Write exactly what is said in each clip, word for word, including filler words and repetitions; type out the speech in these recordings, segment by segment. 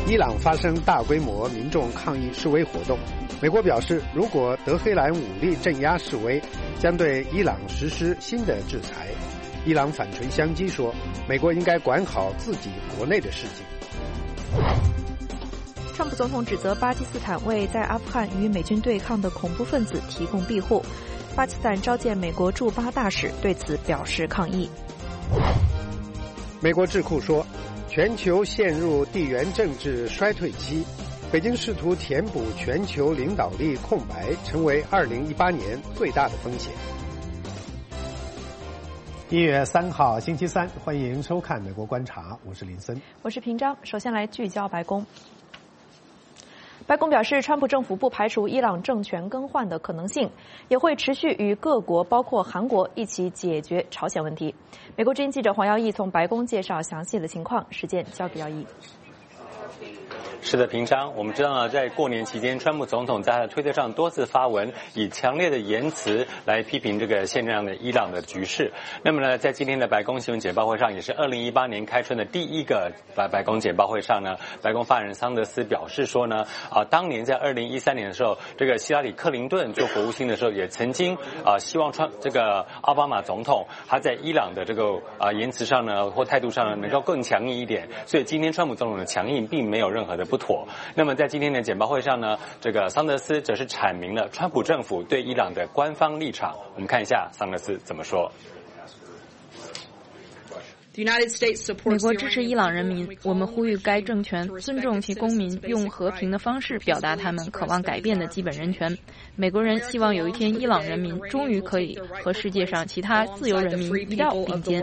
伊朗发生大规模民众抗议示威活动，美国表示，如果德黑兰武力镇压示威，将对伊朗实施新的制裁。伊朗反唇相讥说，美国应该管好自己国内的事情。 川普总统指责巴基斯坦为在阿富汗与美军对抗的恐怖分子提供庇护，巴基斯坦召见美国驻巴大使，对此表示抗议。 美国智库说，全球陷入地缘政治衰退期，北京试图填补全球领导力空白，成为二零一八年最大的风险。一月三号星期三，欢迎收看美国观察，我是林森， 我是平章。首先来聚焦白宫。白宫表示，川普政府不排除伊朗政权更换的可能性，也会持续与各国包括韩国一起解决朝鲜问题。美国之音记者黄耀义从白宫介绍详细的情况，时间交给耀义。 是的，平常我们知道呢，在过年期间，川普总统在他的推特上多次发文，以强烈的言辞来批评这个现状的伊朗的局势。那么呢，在今天的白宫新闻简报会上，也是二零一八年开春的第一个白白宫简报会上呢，白宫发言人桑德斯表示说呢，啊，当年在二零一三年的时候，这个希拉里·克林顿做国务卿的时候，也曾经啊希望川这个奥巴马总统他在伊朗的这个啊言辞上呢或态度上呢能够更强硬一点。所以今天川普总统的强硬并没有任何的不妥。那么在今天的简报会上呢，这个桑德斯则是阐明了川普政府对伊朗的官方立场。我们看一下桑德斯怎么说。 美国支持伊朗人民，我们呼吁该政权尊重其公民用和平的方式表达他们渴望改变的基本人权。美国人希望有一天伊朗人民终于可以和世界上其他自由人民一道并肩。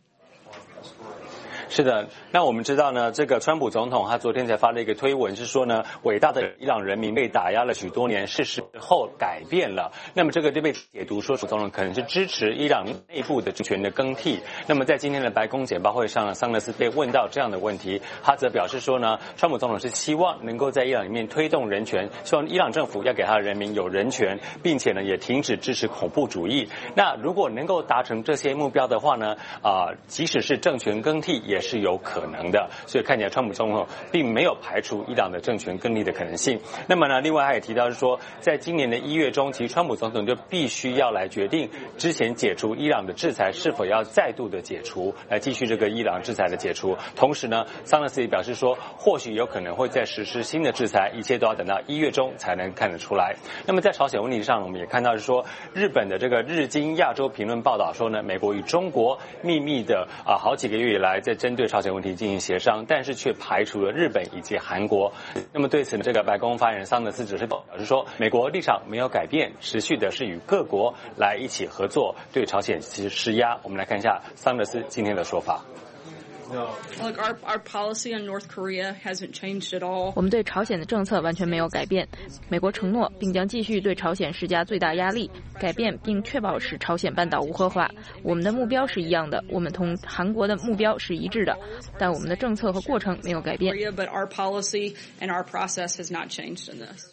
是的，那我们知道呢，这个川普总统他昨天才发了一个推文，是说呢，伟大的伊朗人民被打压了许多年，是时候改变了。那么这个就被解读说，总统可能是支持伊朗内部的政权的更替。那么在今天的白宫简报会上呢，桑德斯被问到这样的问题，他则表示说呢，川普总统是希望能够在伊朗里面推动人权，希望伊朗政府要给他的人民有人权，并且呢也停止支持恐怖主义。那如果能够达成这些目标的话呢，啊、呃，即使是政权更替也是有可能的，所以看起来川普总统并没有排除伊朗的政权更替的可能性。那么呢，另外他也提到是说，在今年的一月中，其实川普总统就必须要来决定之前解除伊朗的制裁是否要再度的解除，来继续这个伊朗制裁的解除。同时呢，桑德斯也表示说，或许有可能会再实施新的制裁，一切都要等到一月中才能看得出来。那么在朝鲜问题上，我们也看到是说，日本的这个日经亚洲评论报道说呢，美国与中国秘密的啊好几个月以来在针对朝鲜问题进行协商，但是却排除了日本以及韩国。那么对此呢，这个白宫发言人桑德斯只是表示说，美国立场没有改变，持续的是与各国来一起合作，对朝鲜施压。我们来看一下桑德斯今天的说法。 Look, our, our policy on North Korea hasn't changed at all. 我们对朝鲜的政策完全没有改变。美国承诺并将继续对朝鲜施加最大压力，改变并确保使朝鲜半岛无核化。我们的目标是一样的，我们同韩国的目标是一致的，但我们的政策和过程没有改变。 But our policy and our process has not changed in this.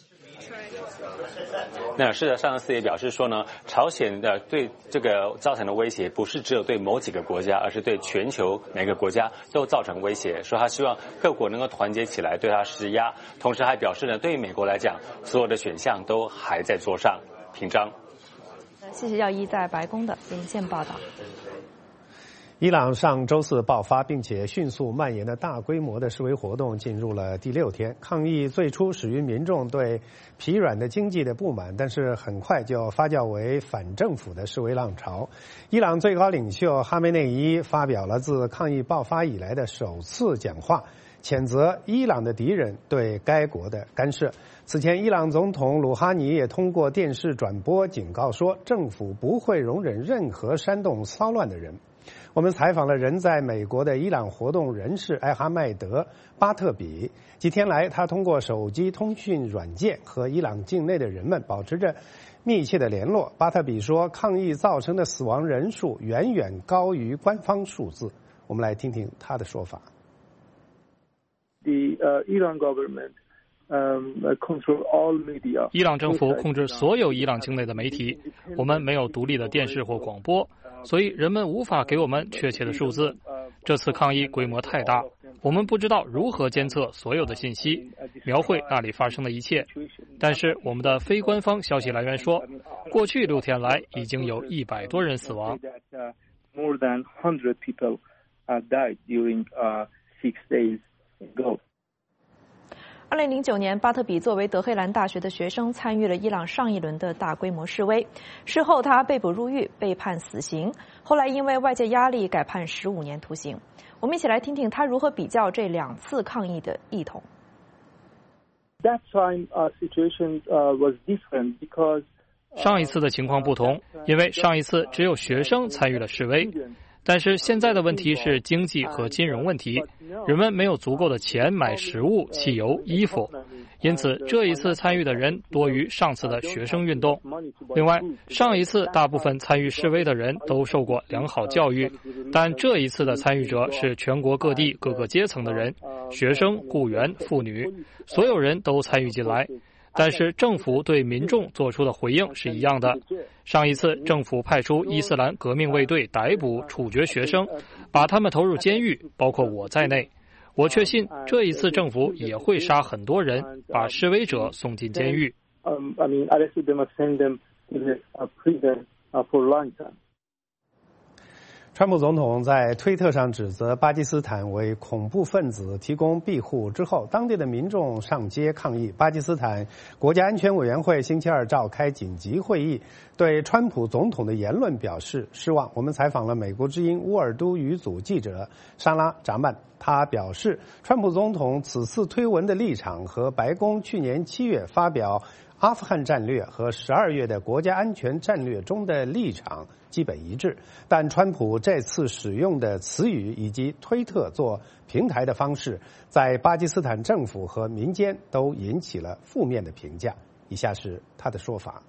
那是的，桑德斯也表示说呢，朝鲜的对这个造成的威胁不是只有对某几个国家，而是对全球每个国家都造成威胁。说他希望各国能够团结起来对他施压，同时还表示呢，对于美国来讲，所有的选项都还在桌上。平章， 谢谢耀一在白宫的连线报道。 伊朗上周四爆发并且迅速蔓延的大规模的示威活动进入了第六天。抗议最初始于民众对疲软的经济的不满，但是很快就发酵为反政府的示威浪潮。伊朗最高领袖哈梅内伊发表了自抗议爆发以来的首次讲话，谴责伊朗的敌人对该国的干涉。此前，伊朗总统鲁哈尼也通过电视转播警告说，政府不会容忍任何煽动骚乱的人。我们采访了人在美国的伊朗活动人士艾哈迈德·巴特比。几天来，他通过手机通讯软件和伊朗境内的人们保持着密切的联络。巴特比说，抗议造成的死亡人数远远高于官方数字。我们来听听他的说法。 The uh, Iran government Um, control all media. 伊朗政府控制所有伊朗境内的媒体，我们没有独立的电视或广播，所以人们无法给我们确切的数字。这次抗议规模太大， 我们不知道如何监测所有的信息，描绘那里发生的一切。但是我们的非官方消息来源说，过去六天来已经有一百多人死亡。 More than one hundred people died during six days ago. 二零零九年，巴特比作为德黑兰大学的学生参与了伊朗上一轮的大规模示威。事后，他被捕入狱，被判死刑。后来因为外界压力，改判十五年徒刑。我们一起来听听他如何比较这两次抗议的异同。 That time, uh, situation uh, was different because 上一次的情况不同，因为上一次只有学生参与了示威。但是现在的问题是经济和金融问题，人们没有足够的钱买食物、汽油、衣服，因此这一次参与的人多于上次的学生运动。另外，上一次大部分参与示威的人都受过良好教育，但这一次的参与者是全国各地各个阶层的人，学生、雇员、妇女，所有人都参与进来。但是政府对民众做出的回应是一样的。上一次政府派出伊斯兰革命卫队逮捕、处决学生，把他们投入监狱，包括我在内。我确信这一次政府也会杀很多人，把示威者送进监狱。 川普总统在推特上指责巴基斯坦为恐怖分子提供庇护之后，当地的民众上街抗议。巴基斯坦国家安全委员会星期二召开紧急会议，对川普总统的言论表示失望。我们采访了美国之音乌尔都语组记者莎拉·扎曼，他表示，川普总统此次推文的立场和白宫去年七月发表阿富汗战略和十二月的国家安全战略中的立场基本一致，但川普这次使用的词语以及推特做平台的方式，在巴基斯坦政府和民间都引起了负面的评价。以下是他的说法。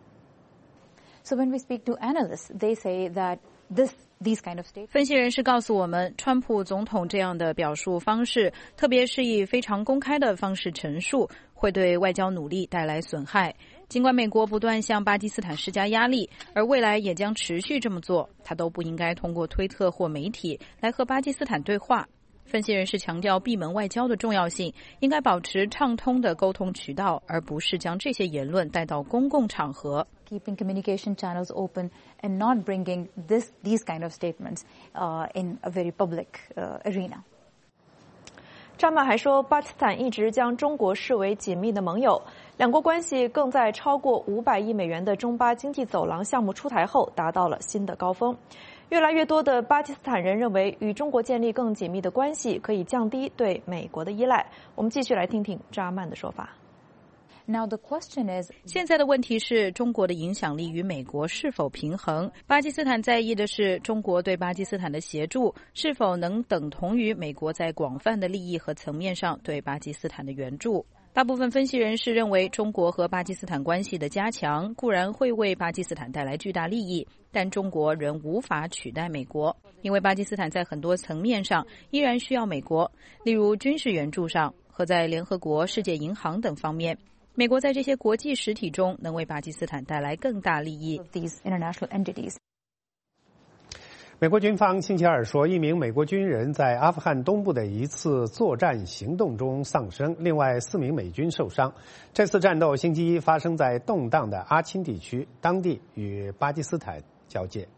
So when we speak to analysts, they say that this these kind of statements. 分析人士告诉我们，川普总统这样的表述方式，特别是以非常公开的方式陈述，会对外交努力带来损害。尽管美国不断向巴基斯坦施加压力，而未来也将持续这么做，他都不应该通过推特或媒体来和巴基斯坦对话。分析人士强调闭门外交的重要性，应该保持畅通的沟通渠道，而不是将这些言论带到公共场合。 Keeping communication channels open and not bringing this these kind of statements uh, in a very public uh, arena. 扎曼还说，巴基斯坦一直将中国视为紧密的盟友，两国关系更在超过五百亿美元的中巴经济走廊项目出台后达到了新的高峰。越来越多的巴基斯坦人认为，与中国建立更紧密的关系可以降低对美国的依赖。我们继续来听听扎曼的说法。 Now the question is， 现在的问题是中国的影响力与美国是否平衡？巴基斯坦在意的是中国对巴基斯坦的协助是否能等同于美国在广泛的利益和层面上对巴基斯坦的援助。大部分分析人士认为，中国和巴基斯坦关系的加强固然会为巴基斯坦带来巨大利益，但中国仍无法取代美国，因为巴基斯坦在很多层面上依然需要美国，例如军事援助上和在联合国、世界银行等方面。美国在这些国际实体中能为巴基斯坦带来更大利益。 These international entities. 美国军方星期二说，一名美国军人在阿富汗东部的一次作战行动中丧生，另外四名美军受伤。这次战斗星期一发生在动荡的阿钦地区，当地与巴基斯坦交界。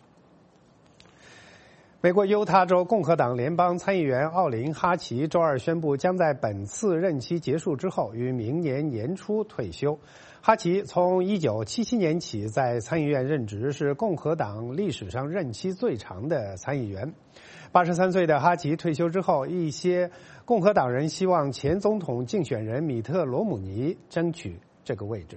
美国犹他州共和党联邦参议员奥林·哈奇周二宣布，将在本次任期结束之后于明年年初退休。哈奇从一九七七年起在参议院任职，是共和党历史上任期最长的参议员。八十三岁的哈奇退休之后，一些共和党人希望前总统竞选人米特·罗姆尼争取这个位置。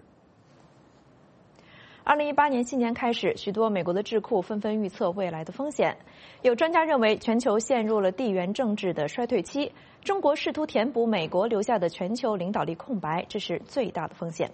二零一八年新年开始，许多美国的智库纷纷预测未来的风险。有专家认为，全球陷入了地缘政治的衰退期，中国试图填补美国留下的全球领导力空白，这是最大的风险。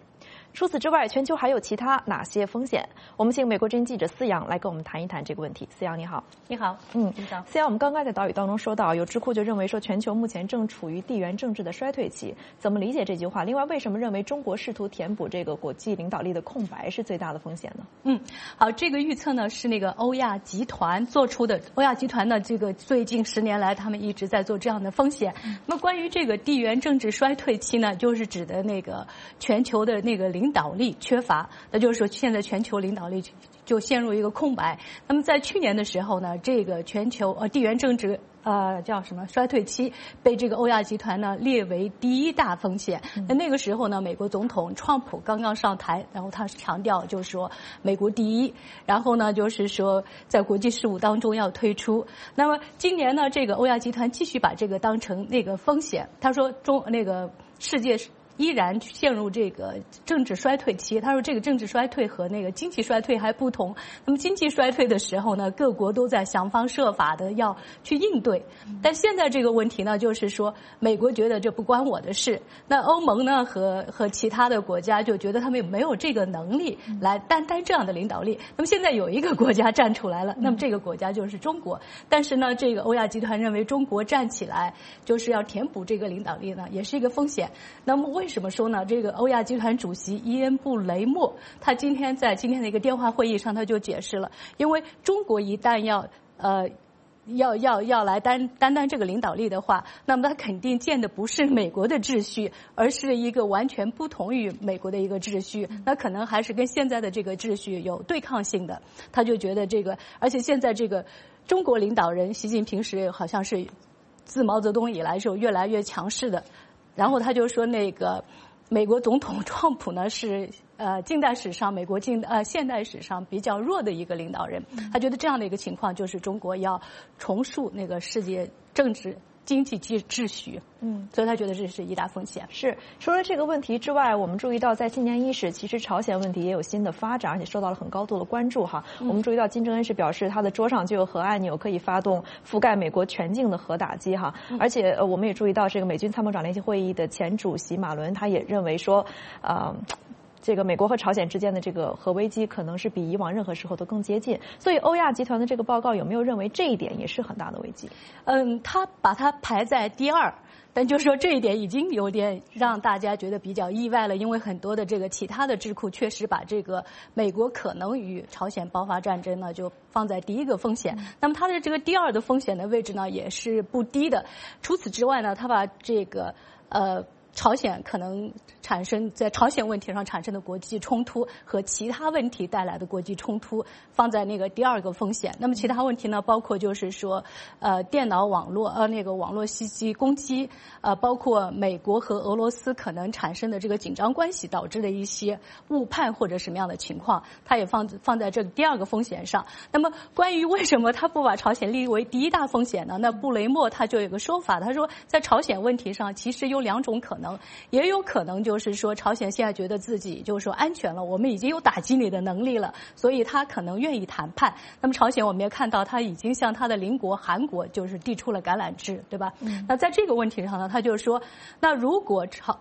除此之外，全球还有其他哪些风险？我们请美国之音记者思阳来跟我们谈一谈这个问题。思阳你好。 你好。 嗯，思阳，我们刚刚在导语当中说到，有智库就认为说全球目前正处于地缘政治的衰退期，怎么理解这句话？另外，为什么认为中国试图填补这个国际领导力的空白是最大的风险呢？ 嗯，好，这个预测呢是那个欧亚集团做出的。欧亚集团呢，这个最近十年来他们一直在做这样的风险。那么关于这个地缘政治衰退期呢，就是指的那个全球的那个领导力缺乏，那就是说现在全球领导力就陷入一个空白。那么在去年的时候呢，这个全球呃地缘政治呃叫什么衰退期被这个欧亚集团呢列为第一大风险。那那个时候呢，美国总统川普刚刚上台，然后他强调就是说美国第一，然后呢就是说在国际事务当中要退出。那么今年呢，这个欧亚集团继续把这个当成那个风险，他说中那个世界依然陷入这个政治衰退期。他说这个政治衰退和那个经济衰退还不同。那么经济衰退的时候呢，各国都在想方设法的要去应对。但现在这个问题呢，就是说美国觉得这不关我的事，那欧盟呢和和其他的国家就觉得他们没有这个能力来担当这样的领导力。那么现在有一个国家站出来了，那么这个国家就是中国。但是呢，这个欧亚集团认为中国站起来就是要填补这个领导力呢，也是一个风险。那么为为什么说呢？这个欧亚集团主席伊恩布雷默，他今天在今天的一个电话会议上，他就解释了，因为中国一旦要呃要要要来担担当这个领导力的话，那么他肯定建的不是美国的秩序，而是一个完全不同于美国的一个秩序，那可能还是跟现在的这个秩序有对抗性的。他就觉得这个，而且现在这个中国领导人习近平是好像是自毛泽东以来是越来越强势的。然后他就说，那个美国总统川普呢是呃近代史上美国近呃现代史上比较弱的一个领导人。他觉得这样的一个情况就是中国要重塑那个世界政治经济秩秩序。嗯，所以他觉得这是一大风险。 是，除了这个问题之外，我们注意到在今年伊始，其实朝鲜问题也有新的发展，而且受到了很高度的关注哈。嗯、我们注意到金正恩是表示他的桌上就有核按钮，可以发动覆盖美国全境的核打击哈。嗯、而且呃，我们也注意到这个美军参谋长联席会议的前主席马伦，他也认为说，呃。这个美国和朝鲜之间的这个核危机可能是比以往任何时候都更接近，所以欧亚集团的这个报告有没有认为这一点也是很大的危机？ 嗯，他把它排在第二，但就是说这一点已经有点让大家觉得比较意外了，因为很多的这个其他的智库确实把这个美国可能与朝鲜爆发战争呢就放在第一个风险。嗯、那么它的这个第二的风险的位置呢也是不低的。除此之外呢，他把这个呃。朝鲜可能产生在朝鲜问题上产生的国际冲突和其他问题带来的国际冲突放在那个第二个风险。那么其他问题呢，包括就是说，呃，电脑网络呃那个网络袭击攻击，呃，包括美国和俄罗斯可能产生的这个紧张关系导致的一些误判或者什么样的情况，它也放放在这个第二个风险上。那么关于为什么他不把朝鲜列为第一大风险呢？那布雷默他就有个说法，他说在朝鲜问题上其实有两种可能。也有可能就是说朝鲜现在觉得自己就是说安全了，我们已经有打击你的能力了，所以他可能愿意谈判。那么朝鲜我们也看到他已经向他的邻国韩国就是递出了橄榄枝，对吧？嗯、那在这个问题上呢，他就说，那如果朝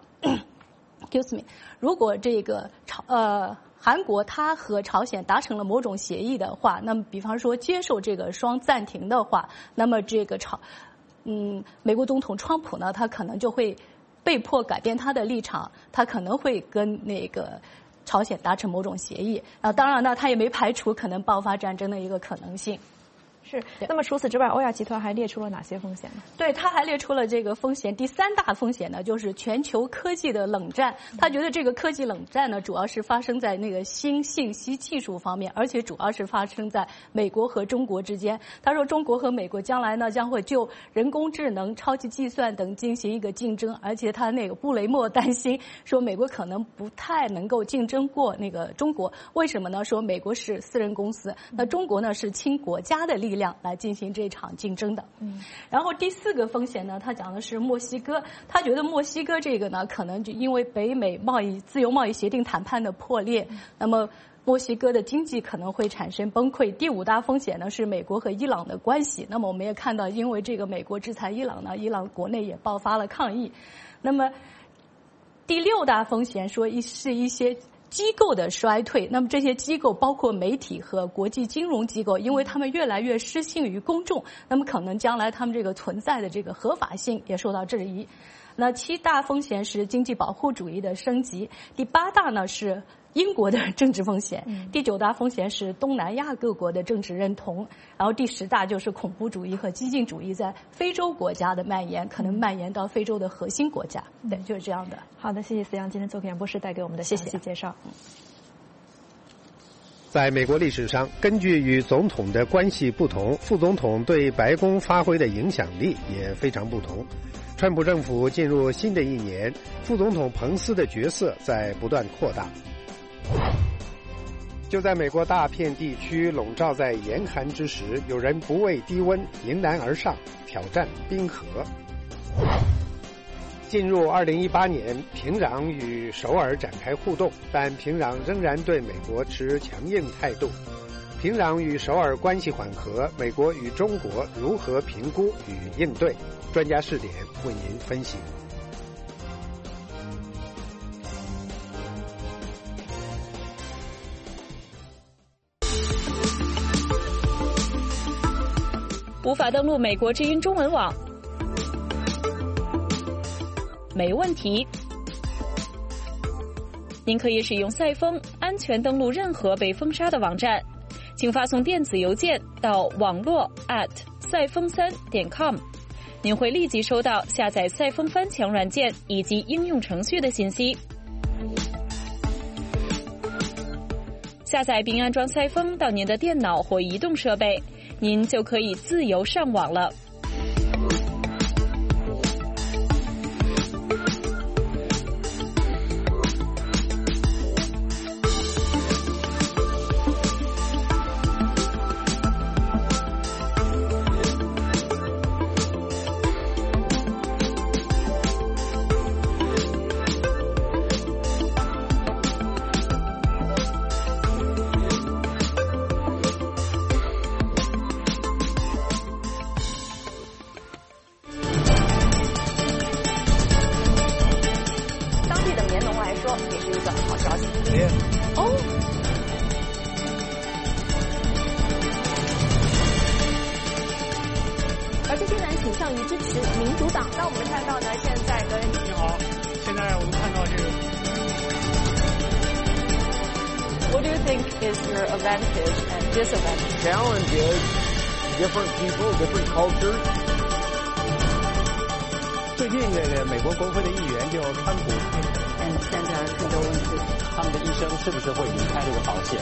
excuse me 如果这个朝呃韩国他和朝鲜达成了某种协议的话，那么比方说接受这个双暂停的话，那么这个朝嗯美国总统川普呢，他可能就会被迫改变他的立场，他可能会跟那个朝鲜达成某种协议。啊，当然呢，他也没排除可能爆发战争的一个可能性。 是。那么除此之外，欧亚集团还列出了哪些风险呢？ 对，他还列出了这个风险，第三大风险呢，就是全球科技的冷战。他觉得这个科技冷战呢，主要是发生在那个新信息技术方面，而且主要是发生在美国和中国之间。他说，中国和美国将来呢，将会就人工智能、超级计算等进行一个竞争，而且他那个布雷默担心说，美国可能不太能够竞争过那个中国。为什么呢？说美国是私人公司，那中国呢是倾国家的力量来进行这场竞争的。嗯，然后第四个风险呢，他讲的是墨西哥，他觉得墨西哥这个呢，可能就因为北美贸易自由贸易协定谈判的破裂，那么墨西哥的经济可能会产生崩溃。第五大风险呢是美国和伊朗的关系，那么我们也看到，因为这个美国制裁伊朗呢，伊朗国内也爆发了抗议。那么第六大风险说一是一些机构的衰退，那么这些机构包括媒体和国际金融机构，因为他们越来越失信于公众，那么可能将来他们这个存在的这个合法性也受到质疑。那七大风险是经济保护主义的升级，第八大呢是英国的政治风险，第九大风险是东南亚各国的政治认同，然后第十大就是恐怖主义和激进主义在非洲国家的蔓延，可能蔓延到非洲的核心国家。对，就是这样的。 好的，谢谢思阳今天做客杨博士带给我们的详细介绍。 在美国历史上，根据与总统的关系不同，副总统对白宫发挥的影响力也非常不同。川普政府进入新的一年，副总统彭斯的角色在不断扩大。就在美国大片地区笼罩在严寒之时，有人不畏低温，迎难而上，挑战冰河。进入二零一八年，平壤与首尔展开互动，但平壤仍然对美国持强硬态度。平壤与首尔关系缓和，美国与中国如何评估与应对？专家视点为您分析。 无法登录美国之音中文网？没问题，您可以使用赛风安全登录任何被封杀的网站，请发送电子邮件到网络 at 赛风三点 com， 您会立即收到下载赛风翻墙软件以及应用程序的信息。下载并安装赛风到您的电脑或移动设备，您就可以自由上网了。 最近这个美国国会的议员就川普， 嗯，现在很多问题， 他们的医生是不是会离开这个保险？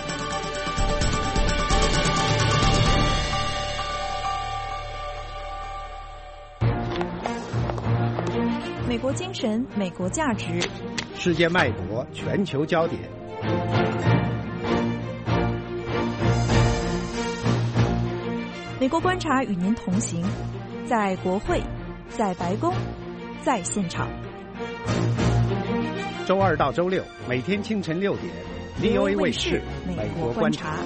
美国精神，美国价值， 世界脉搏，全球焦点。 美国观察与您同行，在国会，在白宫，在现场。 周二到周六，每天清晨六点 ，V O A 卫视美国观察。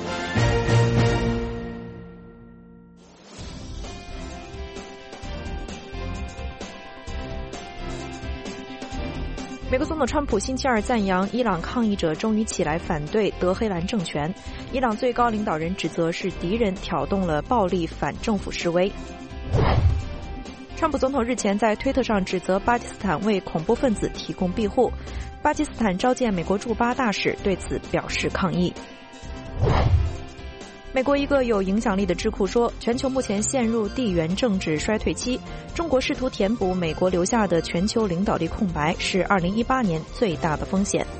美国总统川普星期二赞扬伊朗抗议者终于起来反对德黑兰政权，伊朗最高领导人指责是敌人挑动了暴力反政府示威。川普总统日前在推特上指责巴基斯坦为恐怖分子提供庇护，巴基斯坦召见美国驻巴大使对此表示抗议。美国一个有影响力的智库说，全球目前陷入地缘政治衰退期，中国试图填补美国留下的全球领导力空白，是二零一八年最大的风险。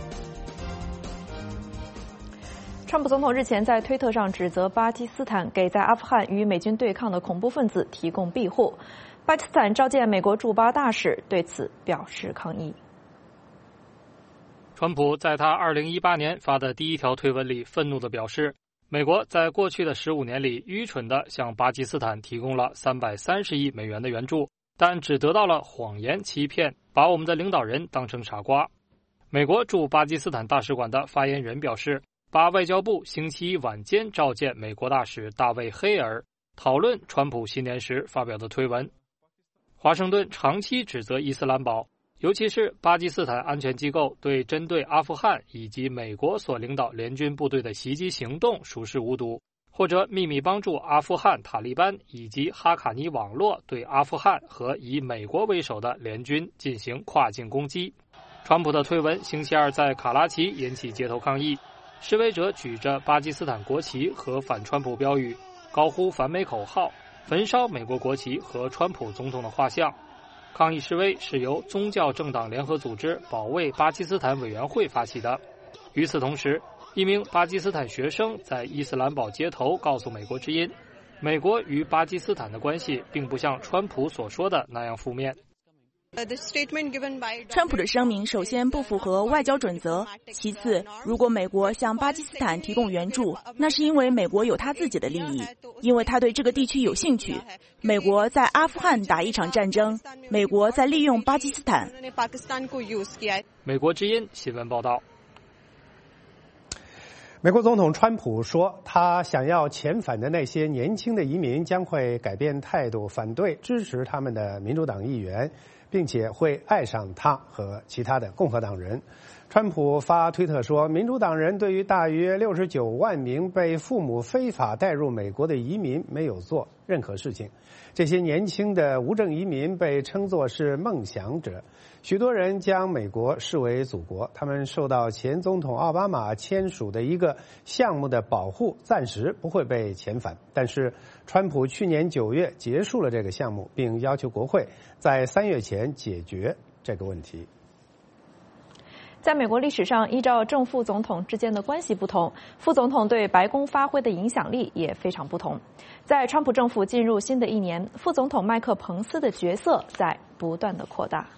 川普总统日前在推特上指责巴基斯坦给在阿富汗与美军对抗的恐怖分子提供庇护，巴基斯坦召见美国驻巴大使对此表示抗议。 川普在他二零一八年发的第一条推文里愤怒地表示，美国在过去的十五年里愚蠢地向巴基斯坦提供了三百三十亿美元的援助，但只得到了谎言欺骗，把我们的领导人当成傻瓜。美国驻巴基斯坦大使馆的发言人表示，巴外交部星期一晚间召见美国大使大卫·黑尔，讨论川普新年时发表的推文。华盛顿长期指责伊斯兰堡， 尤其是巴基斯坦安全机构对针对阿富汗以及美国所领导联军部队的袭击行动熟视无睹，或者秘密帮助阿富汗塔利班以及哈卡尼网络对阿富汗和以美国为首的联军进行跨境攻击。川普的推文星期二在卡拉奇引起街头抗议，示威者举着巴基斯坦国旗和反川普标语，高呼反美口号，焚烧美国国旗和川普总统的画像。抗议示威是由宗教政党联合组织保卫巴基斯坦委员会发起的。与此同时，一名巴基斯坦学生在伊斯兰堡街头告诉美国之音，美国与巴基斯坦的关系并不像川普所说的那样负面。 川普的声明首先不符合外交准则，其次，如果美国向巴基斯坦提供援助，那是因为美国有他自己的利益，因为他对这个地区有兴趣。美国在阿富汗打一场战争，美国在利用巴基斯坦。 美国之音新闻报道。 美国总统川普说，他想要遣返的那些年轻的移民将会改变态度，反对支持他们的民主党议员，并且会爱上他和其他的共和党人。川普发推特说，民主党人对于大约六十九万名被父母非法带入美国的移民没有做任何事情。这些年轻的无证移民被称作是梦想者，许多人将美国视为祖国，他们受到前总统奥巴马签署的一个项目的保护，暂时不会被遣返。但是川普去年九月结束了这个项目，并要求国会在三月前解决这个问题。 在美国历史上，依照正副总统之间的关系不同，副总统对白宫发挥的影响力也非常不同。在川普政府进入新的一年，副总统麦克彭斯的角色在不断的扩大。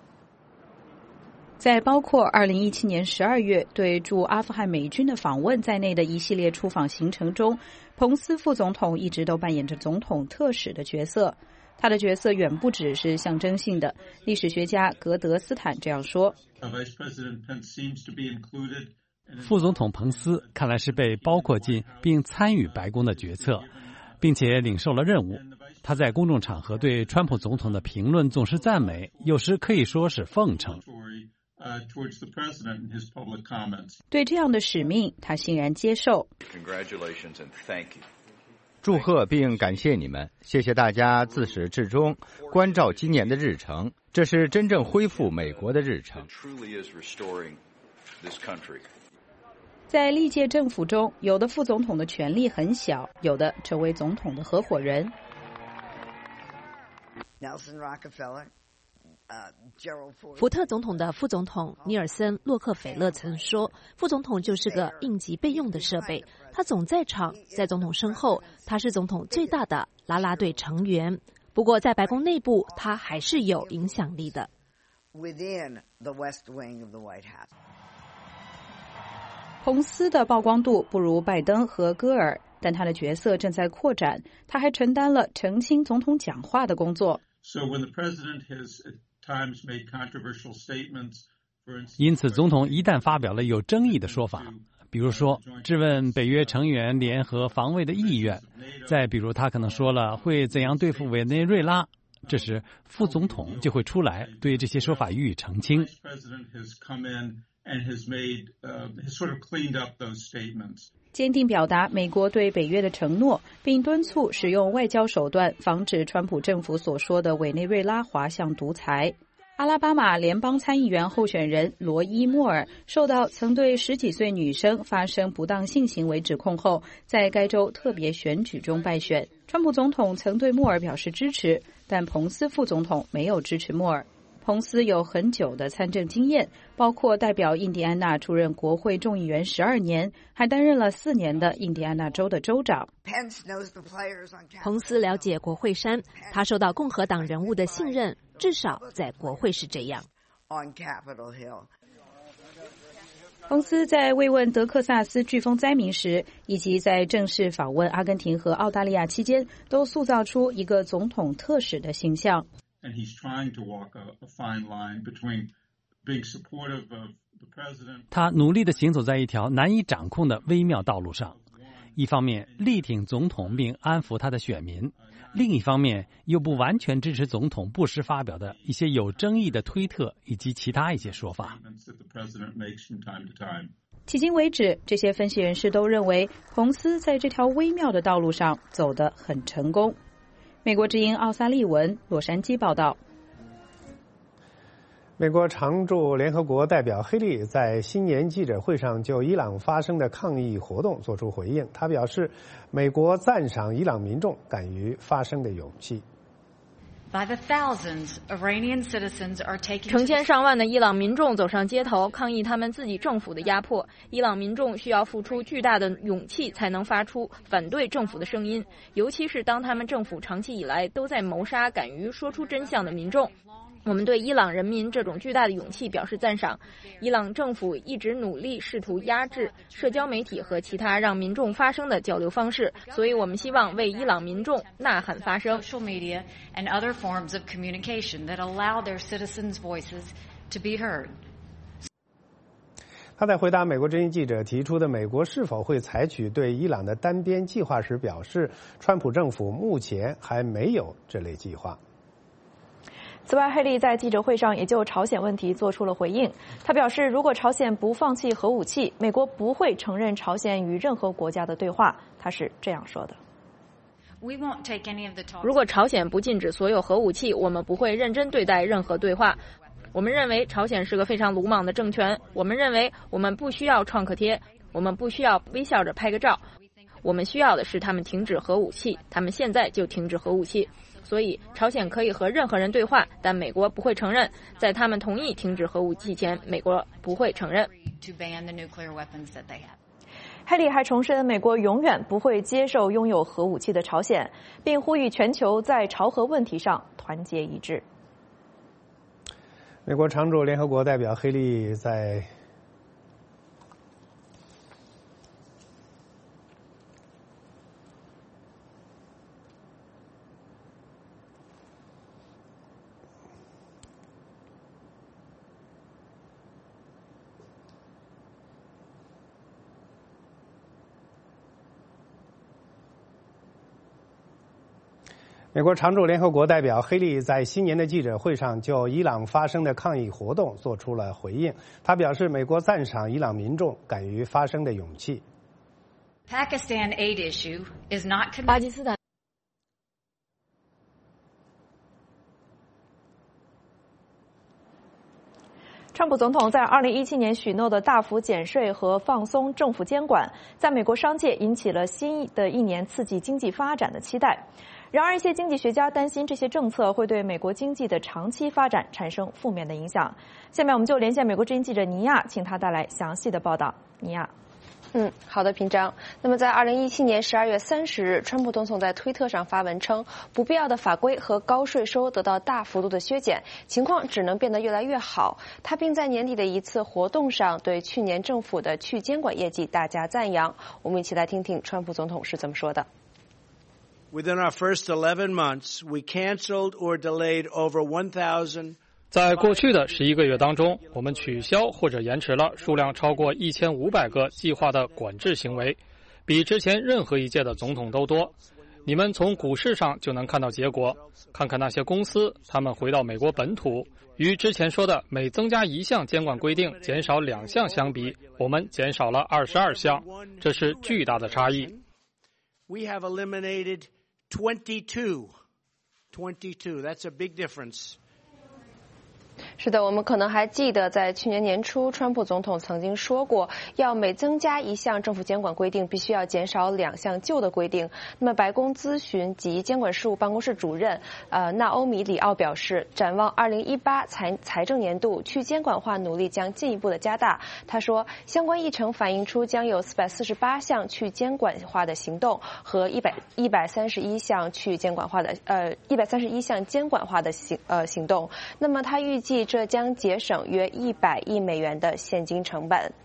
在包括二零一七年十二月对驻阿富汗美军的访问在内的一系列出访行程中，彭斯副总统一直都扮演着总统特使的角色。他的角色远不只是象征性的，历史学家格德斯坦这样说。 副总统彭斯看来是被包括进并参与白宫的决策，并且领受了任务。他在公众场合对川普总统的评论总是赞美，有时可以说是奉承。 对这样的使命，他欣然接受。 祝贺并感谢你们，谢谢大家自始至终关照今年的日程，这是真正恢复美国的日程。 在历届政府中，有的副总统的权力很小，有的成为总统的合伙人。 福特总统的副总统尼尔森·洛克菲勒曾说，副总统就是个应急备用的设备，他总在场，在总统身后，他是总统最大的啦啦队成员。不过在白宫内部，他还是有影响力的。 彭斯的曝光度不如拜登和戈尔，但他的角色正在扩展，他还承担了澄清总统讲话的工作。 因此，总统一旦发表了有争议的说法，比如说质问北约成员联合防卫的意愿，再比如他可能说了会怎样对付委内瑞拉，这时副总统就会出来对这些说法予以澄清。 坚定表达美国对北约的承诺，并敦促使用外交手段防止川普政府所说的委内瑞拉滑向独裁。阿拉巴马联邦参议员候选人罗伊·莫尔受到曾对十几岁女生发生不当性行为指控后，在该州特别选举中败选。川普总统曾对莫尔表示支持，但彭斯副总统没有支持莫尔。彭斯有很久的参政经验，包括代表印第安纳出任国会众议员十二年，还担任了四年的印第安纳州的州长。 彭斯了解国会山，他受到共和党人物的信任，至少在国会是这样。 彭斯在慰问德克萨斯飓风灾民时，以及在正式访问阿根廷和澳大利亚期间，都塑造出一个总统特使的形象。 And he's trying to walk a, a fine line between being supportive of the president. 他努力地行走在一条难以掌控的微妙道路上， 一方面力挺总统并安抚他的选民，另一方面又不完全支持总统不时发表的一些有争议的推特以及其他一些说法。 迄今为止，这些分析人士都认为彭斯在这条微妙的道路上走得很成功。美国之音奥萨利文，洛杉矶报道。 美国常驻联合国代表黑利在新年记者会上就伊朗发生的抗议活动作出回应。他表示，美国赞赏伊朗民众敢于发声的勇气。 成千上万的伊朗民众走上街头抗议他们自己政府的压迫。伊朗民众需要付出巨大的勇气才能发出反对政府的声音，尤其是当他们政府长期以来都在谋杀敢于说出真相的民众。我们对伊朗人民这种巨大的勇气表示赞赏。伊朗政府一直努力试图压制社交媒体和其他让民众发声的交流方式，所以我们希望为伊朗民众呐喊发声。 他在回答美国之音记者提出的美国是否会采取对伊朗的单边计划时表示，川普政府目前还没有这类计划。 此外，黑利在记者会上也就朝鲜问题做出了回应。他表示，如果朝鲜不放弃核武器，美国不会承认朝鲜与任何国家的对话。他是这样说的： 如果朝鲜不禁止所有核武器，我们不会认真对待任何对话。我们认为朝鲜是个非常鲁莽的政权。我们认为我们不需要创可贴，我们不需要微笑着拍个照。我们需要的是他们停止核武器，他们现在就停止核武器。所以朝鲜可以和任何人对话，但美国不会承认。在他们同意停止核武器前，美国不会承认。 黑利还重申，美国永远不会接受拥有核武器的朝鲜，并呼吁全球在朝核问题上团结一致。 美国常驻联合国代表黑利在美国常驻联合国代表黑利在新年的记者会上就伊朗发生的抗议活动做出了回应。他表示，美国赞赏伊朗民众敢于发声的勇气。 巴基斯坦川普总统在二零一七年许诺的大幅减税和放松政府监管，在美国商界引起了新的一年刺激经济发展的期待。然而，一些经济学家担心这些政策会对美国经济的长期发展产生负面的影响。下面我们就连线美国之音记者尼亚，请他带来详细的报道。尼亚。 嗯，好的，平章。那么在二零一七年十二月三十日，川普总统在推特上发文称，不必要的法规和高税收得到大幅度的削减，情况只能变得越来越好。他并在年底的一次活动上对去年政府的去监管业绩大加赞扬。我们一起来听听川普总统是怎么说的。 Within our first eleven months, we canceled or delayed over one thousand. 在过去的十一个月当中，我们取消或者延迟了数量超过一千五百个计划的管制行为，比之前任何一届的总统都多。你们从股市上就能看到结果，看看那些公司，他们回到美国本土，与之前说的每增加一项监管规定减少两项相比，我们减少了二十二项，这是巨大的差异。 We have eliminated twenty-two. twenty-two. That's a big difference. 是的，我们可能还记得，在去年年初，川普总统曾经说过，要每增加一项政府监管规定，必须要减少两项旧的规定。那么，白宫咨询及监管事务办公室主任呃纳欧米里奥表示，展望二零一八财财政年度，去监管化努力将进一步的加大。他说，相关议程反映出将有四百四十八项去监管化的行动和一百一百三十一项去监管化的呃一百三十一项监管化的行呃行动。那么，他预计这将节省约一百亿美元的现金成本。那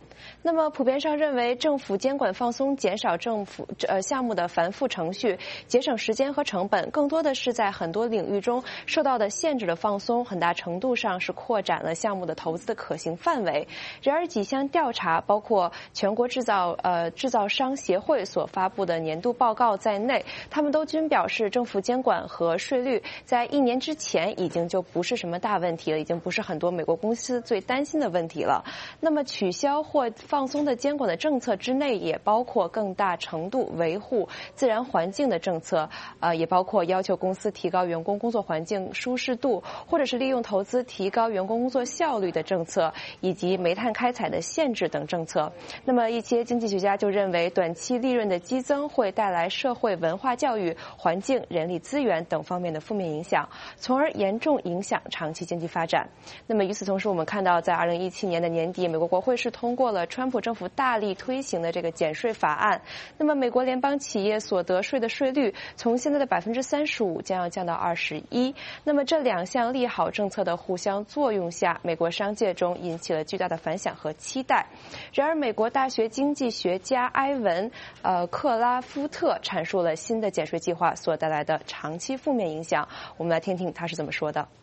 那么普遍上认为，政府监管放松，减少政府呃项目的繁复程序，节省时间和成本，更多的是在很多领域中受到的限制的放松，很大程度上是扩展了项目的投资的可行范围。然而，几项调查，包括全国制造呃制造商协会所发布的年度报告在内，他们都均表示，政府监管和税率在一年之前已经就不是什么大问题了，已经不是很多美国公司最担心的问题了。那么，取消或放松的监管的政策之内，也包括更大程度维护自然环境的政策，呃，也包括要求公司提高员工工作环境舒适度，或者是利用投资提高员工工作效率的政策，以及煤炭开采的限制等政策。那么，一些经济学家就认为，短期利润的激增会带来社会文化教育、环境、人力资源等方面的负面影响，从而严重影响长期经济发展。那么与此同时，我们看到在二零一七年的年底，美国国会是通过了川普政府大力推行的这个减税法案。那么美国联邦企业所得税的税率从现在的百分之三十五将要降到二十一。那么这两项利好政策的互相作用下，美国商界中引起了巨大的反响和期待。然而，美国大学经济学家埃文呃克拉夫特阐述了新的减税计划所带来的长期负面影响。我们来听听他是怎么说的。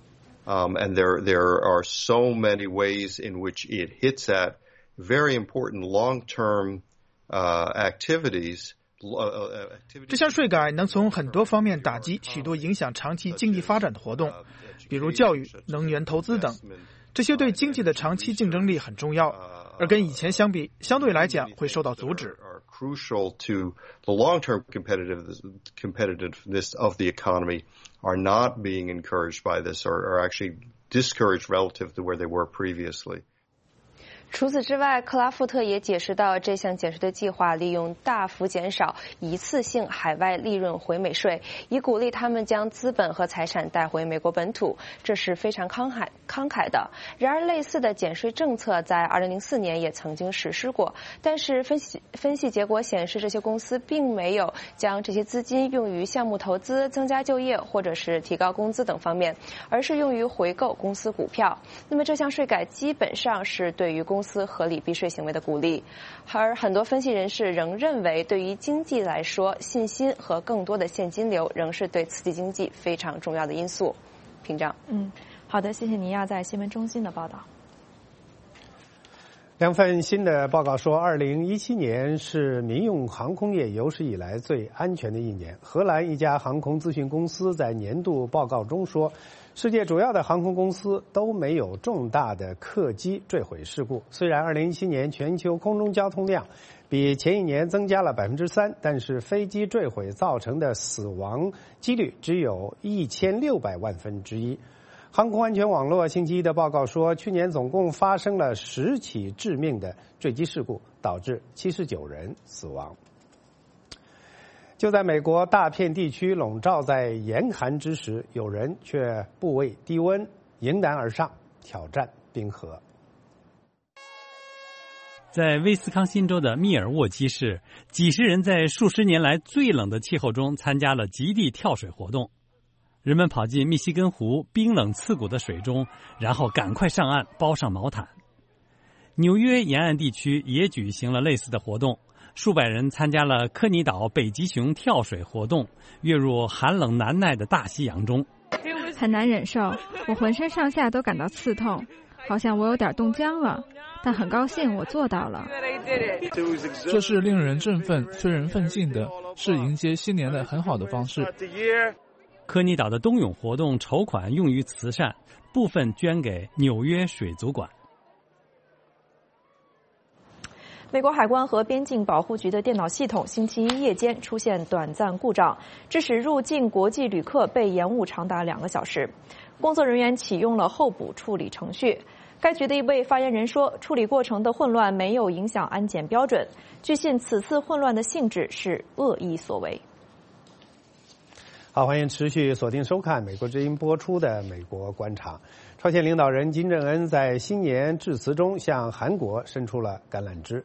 Um, and there, there are so many ways in which it hits at very important long-term uh, activities. 这项税改能从很多方面打击许多影响长期经济发展的活动，比如教育、能源投资等。这些对经济的长期竞争力很重要，而跟以前相比，相对来讲会受到阻止。 Crucial to the long-term competitiveness, competitiveness of the economy are not being encouraged by this, or are actually discouraged relative to where they were previously. 除此之外，克拉夫特也解释到，这项减税的计划利用大幅减少一次性海外利润回美税，以鼓励他们将资本和财产带回美国本土，这是非常慷慨慷慨的。然而，类似的减税政策在二零零四年也曾经实施过，但是分析分析结果显示，这些公司并没有将这些资金用于项目投资、增加就业或者是提高工资等方面，而是用于回购公司股票。那么，这项税改基本上是对于公公司合理避税行为的鼓励，而很多分析人士仍认为，对于经济来说，信心和更多的现金流仍是对刺激经济非常重要的因素。屏障， 嗯，好的，谢谢尼亚在新闻中心的报道。 两份新的报告说，二零一七年是民用航空业有史以来最安全的一年。荷兰一家航空咨询公司在年度报告中说，世界主要的航空公司都没有重大的客机坠毁事故。虽然二零一七年全球空中交通量比前一年增加了百分之三，但是飞机坠毁造成的死亡几率只有一千六百万分之一。航空安全网络星期一的报告说，去年总共发生了十起致命的坠机事故，导致七十九人死亡。就在美国大片地区笼罩在严寒之时，有人却不畏低温，迎难而上，挑战冰河。 在威斯康辛州的密尔沃基市，几十人在数十年来最冷的气候中参加了极地跳水活动。人们跑进密西根湖冰冷刺骨的水中，然后赶快上岸，包上毛毯。纽约沿岸地区也举行了类似的活动，数百人参加了科尼岛北极熊跳水活动，跃入寒冷难耐的大西洋中。 很难忍受，我浑身上下都感到刺痛，好像我有点冻僵了，但很高兴我做到了。 这是令人振奋、催人奋进的，是迎接新年的很好的方式。 科尼岛的冬泳活动筹款用于慈善，部分捐给纽约水族馆。 美国海关和边境保护局的电脑系统星期一夜间出现短暂故障，致使入境国际旅客被延误长达两个小时。工作人员启用了候补处理程序。该局的一位发言人说，处理过程的混乱没有影响安检标准，据信此次混乱的性质是恶意所为。 好，欢迎持续锁定收看美国之音播出的《美国观察》。朝鲜领导人金正恩在新年致辞中向韩国伸出了橄榄枝。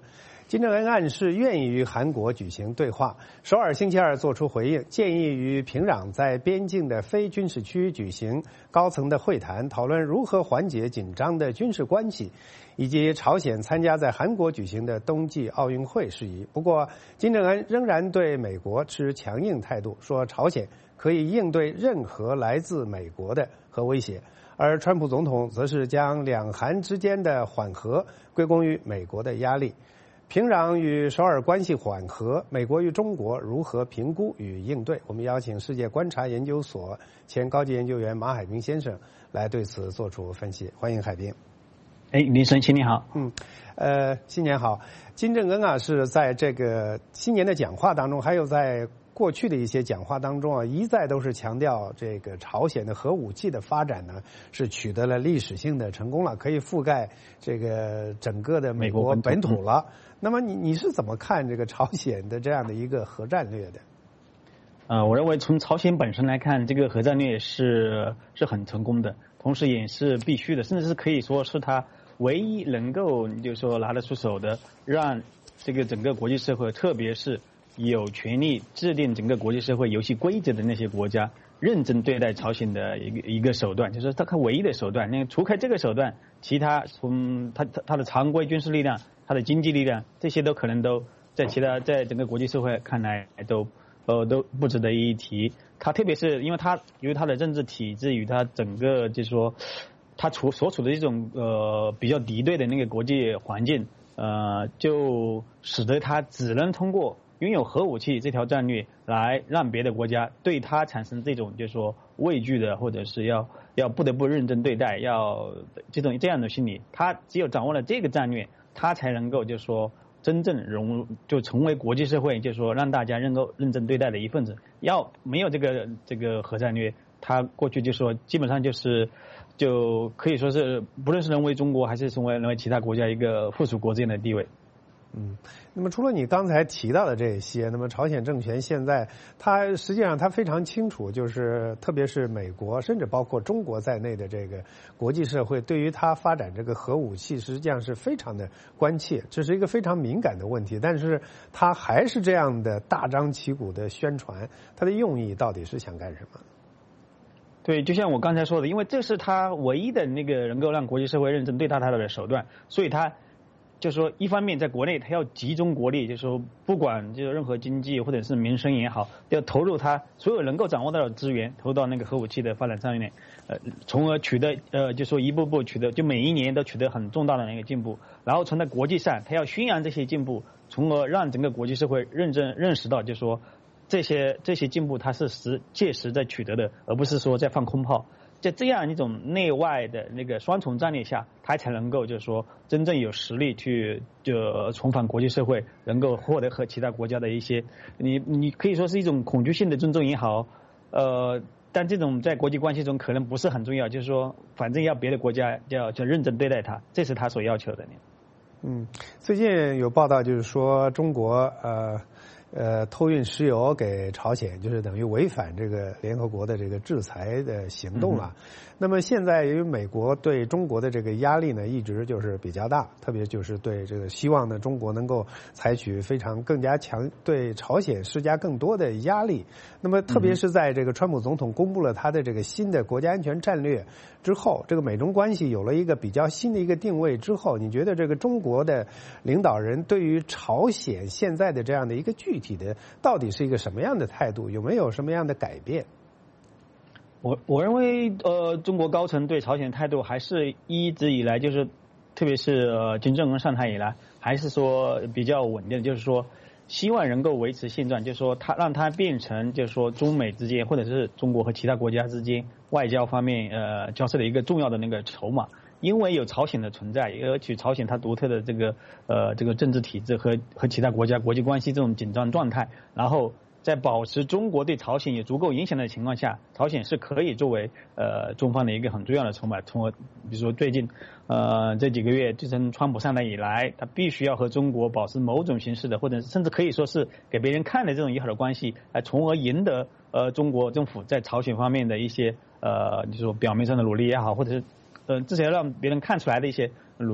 金正恩暗示愿意与韩国举行对话。首尔星期二作出回应，建议与平壤在边境的非军事区举行高层的会谈，讨论如何缓解紧张的军事关系，以及朝鲜参加在韩国举行的冬季奥运会事宜。不过，金正恩仍然对美国持强硬态度，说朝鲜可以应对任何来自美国的核威胁。而川普总统则是将两韩之间的缓和归功于美国的压力。平壤与首尔关系缓和，美国与中国如何评估与应对？我们邀请世界观察研究所前高级研究员马海平先生来对此做出分析。欢迎海平。 哎，林生，新年好。 嗯，呃，新年好。金正恩啊，是在这个新年的讲话当中，还有在过去的一些讲话当中啊，一再都是强调这个朝鲜的核武器的发展呢，是取得了历史性的成功了，可以覆盖这个整个的美国本土了。那么你你是怎么看这个朝鲜的这样的一个核战略的？ 呃，我认为从朝鲜本身来看，这个核战略是是很成功的，同时也是必须的，甚至是可以说是他唯一能够就是说拿得出手的，让这个整个国际社会，特别是有权利制定整个国际社会游戏规则的那些国家，认真对待朝鲜的一个一个手段，就是他唯一的手段。那除开这个手段，其他从他他他的常规军事力量、他的经济力量，这些都可能都在其他在整个国际社会看来都呃都不值得一提。他特别是因为他由于他的政治体制与他整个就是说他处所处的这种呃比较敌对的那个国际环境，呃，就使得他只能通过拥有核武器这条战略来让别的国家对他产生这种就是说畏惧的，或者是要要不得不认真对待，要这种这样的心理。他只有掌握了这个战略，他才能够就是说真正融就成为国际社会就是说让大家能够认真对待的一份子。要没有这个这个核战略，他过去就说基本上就是就可以说是不论是成为中国还是成为成为其他国家一个附属国这样的地位。 嗯，那么除了你刚才提到的这些，那么朝鲜政权现在它实际上它非常清楚，就是特别是美国甚至包括中国在内的这个国际社会对于它发展这个核武器实际上是非常的关切，这是一个非常敏感的问题，但是它还是这样的大张旗鼓的宣传，它的用意到底是想干什么？ 对，就像我刚才说的，因为这是他唯一的那个能够让国际社会认真对待他的手段，所以他就是说一方面在国内他要集中国力，就是说不管就是任何经济或者是民生也好，要投入他所有能够掌握到的资源，投到那个核武器的发展上面，呃，从而取得呃就说一步步取得，就每一年都取得很重大的那个进步，然后从在国际上他要宣扬这些进步，从而让整个国际社会认真认识到就是说这些这些进步它是实切实在取得的，而不是说在放空炮。在这样一种内外的那个双重战略下，他才能够就是说真正有实力去就重返国际社会，能够获得和其他国家的一些你你可以说是一种恐惧性的尊重也好，呃，但这种在国际关系中可能不是很重要，就是说反正要别的国家要就认真对待他，这是他所要求的。 嗯，最近有报道就是说中国呃。呃，偷运石油给朝鲜，就是等于违反这个联合国的这个制裁的行动啊。嗯、那么现在由于美国对中国的这个压力呢，一直就是比较大，特别就是对这个希望呢，中国能够采取非常更加强对朝鲜施加更多的压力。那么特别是在这个川普总统公布了他的这个新的国家安全战略之后，这个美中关系有了一个比较新的一个定位之后，你觉得这个中国的领导人对于朝鲜现在的这样的一个具体体的到底是一个什么样的态度？有没有什么样的改变？ 我我认为，呃，中国高层对朝鲜态度还是一直以来就是，特别是呃金正恩上台以来，还是说比较稳定，就是说希望能够维持现状，就是说他让它变成就是说中美之间或者是中国和其他国家之间外交方面呃交涉的一个重要的那个筹码。因为有朝鲜的存在，而且朝鲜它独特的这个呃这个政治体制和和其他国家国际关系这种紧张状态，然后在保持中国对朝鲜有足够影响的情况下，朝鲜是可以作为呃中方的一个很重要的筹码。从而比如说最近呃这几个月，自从川普上台以来，他必须要和中国保持某种形式的，或者甚至可以说是给别人看的这种友好的关系，来从而赢得呃中国政府在朝鲜方面的一些呃就是说表面上的努力也好，或者是呃，至少要让别人看出来的一些努力，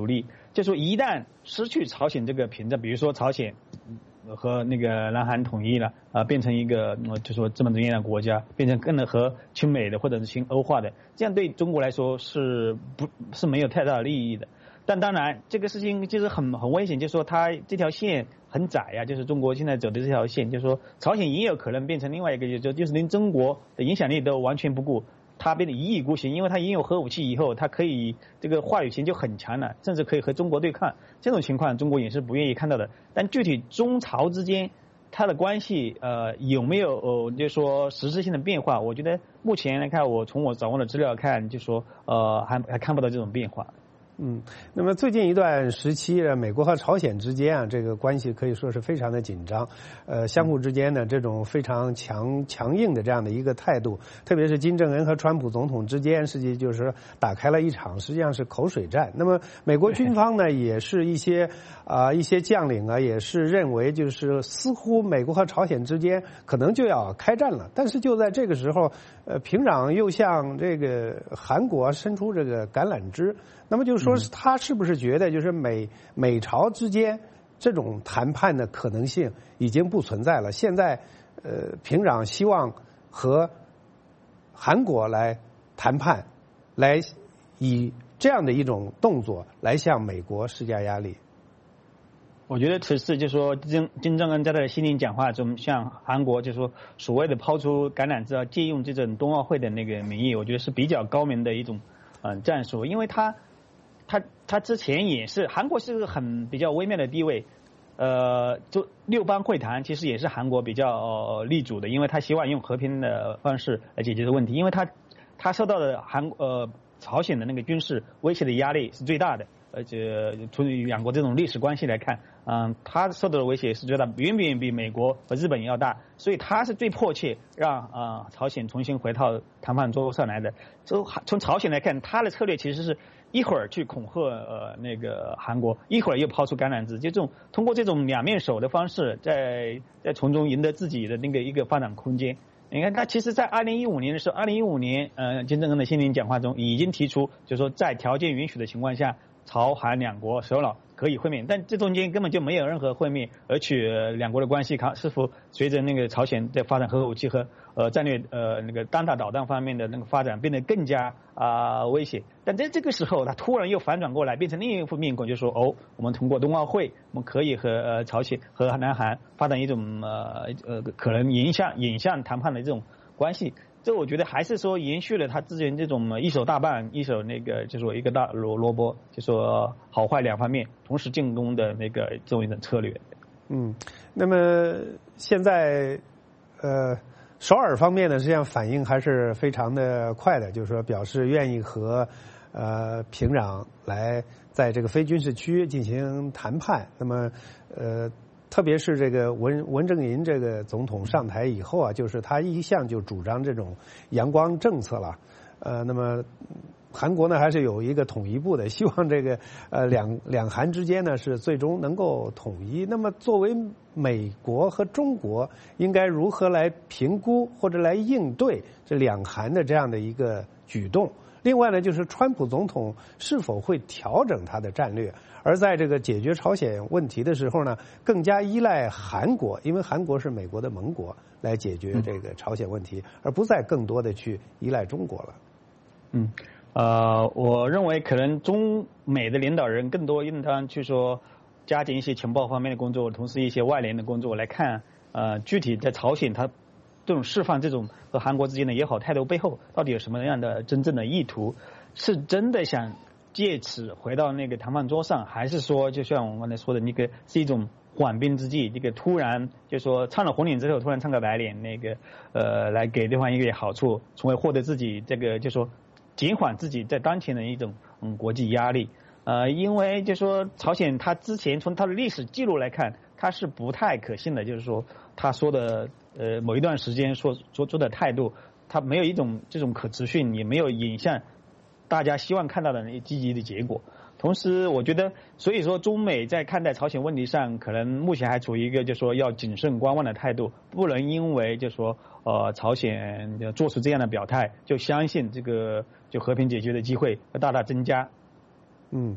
就说一旦失去朝鲜这个屏障，比如说朝鲜和那个南韩统一了，啊、呃，变成一个就说这么重要的国家，变成更能和亲美的或者是亲欧化的，这样对中国来说是不是没有太大的利益的。但当然，这个事情就是很很危险，就是说它这条线很窄呀、啊，就是中国现在走的这条线，就是说朝鲜也有可能变成另外一个，就就是连中国的影响力都完全不顾，它变得一意孤行，因为它拥有核武器以后，它可以这个话语权就很强了，甚至可以和中国对抗。这种情况，中国也是不愿意看到的。但具体中朝之间它的关系呃有没有呃就是说实质性的变化？我觉得目前来看，我从我掌握的资料看，就说呃还还看不到这种变化。 嗯，那么最近一段时期呢，美国和朝鲜之间啊，这个关系可以说是非常的紧张，呃，相互之间呢这种非常强强硬的这样的一个态度，特别是金正恩和川普总统之间，实际就是打开了一场实际上是口水战。那么美国军方呢，也是一些啊、呃、一些将领啊，也是认为就是似乎美国和朝鲜之间可能就要开战了，但是就在这个时候，呃，平壤又向这个韩国伸出这个橄榄枝。那么就是说，他是不是觉得就是美美朝之间这种谈判的可能性已经不存在了？现在，呃，平壤希望和韩国来谈判，来以这样的一种动作来向美国施加压力。 我觉得此次就说金金正恩在他的新年讲话中，向韩国就说所谓的抛出橄榄枝，借用这种冬奥会的那个名义，我觉得是比较高明的一种嗯、呃、战术，因为他。他他之前也是韩国是个很比较微妙的地位，呃，就六邦会谈其实也是韩国比较、呃、力主的，因为他希望用和平的方式来解决这个问题，因为他他受到的韩呃朝鲜的那个军事威胁的压力是最大的，而且从两国这种历史关系来看，嗯、呃，他受到的威胁是最大，远远比美国和日本要大，所以他是最迫切让啊、呃、朝鲜重新回到谈判桌上来的。从从朝鲜来看，他的策略其实是。一会儿去恐吓呃那个韩国，一会儿又抛出橄榄枝，就这种通过这种两面手的方式，在在从中赢得自己的那个一个发展空间。你看他其实在二零一五年的时候，二零一五年呃金正恩的新年讲话中已经提出，就是说在条件允许的情况下，朝韩两国首脑可以会面，但这中间根本就没有任何会面，而且两国的关系看是否随着那个朝鲜在发展核武器和呃战略呃那个弹道导弹方面的那个发展变得更加啊、呃、危险，但在这个时候他突然又反转过来，变成另一副面孔，就说哦，我们通过冬奥会，我们可以和呃朝鲜和南韩发展一种呃呃可能影响影响谈判的这种关系。这我觉得还是说延续了他之前这种一手大棒一手那个就说一个大萝萝卜，就说好坏两方面同时进攻的那个这种一种策略。 嗯，那么现在呃首尔方面呢，实际上反应还是非常的快的，就是说表示愿意和呃平壤来在这个非军事区进行谈判。那么呃。特别是这个文文正寅这个总统上台以后啊，就是他一向就主张这种阳光政策了，呃，那么韩国呢还是有一个统一部的，希望这个呃两两韩之间呢是最终能够统一。那么作为美国和中国，应该如何来评估或者来应对这两韩的这样的一个举动？另外呢，就是川普总统是否会调整他的战略，而在这个解决朝鲜问题的时候呢，更加依赖韩国，因为韩国是美国的盟国，来解决这个朝鲜问题，而不再更多的去依赖中国了。 嗯，呃，我认为可能中美的领导人更多应当去说加紧一些情报方面的工作，同时一些外联的工作来看，呃，具体在朝鲜它。这种释放这种和韩国之间的友好态度背后，到底有什么样的真正的意图？是真的想借此回到那个谈判桌上，还是说就像我刚才说的那个是一种缓兵之计？这个突然就说唱了红脸之后，突然唱个白脸，那个呃来给对方一个好处，从而获得自己这个就说减缓自己在当前的一种嗯国际压力。呃，因为就说朝鲜他之前从他的历史记录来看，他是不太可信的，就是说他说的。呃，某一段时间说说出的态度，它没有一种这种可持续，也没有引向大家希望看到的那积极的结果。同时，我觉得，所以说中美在看待朝鲜问题上，可能目前还处于一个就说要谨慎观望的态度，不能因为就说呃朝鲜做出这样的表态，就相信这个就和平解决的机会会大大增加。 嗯，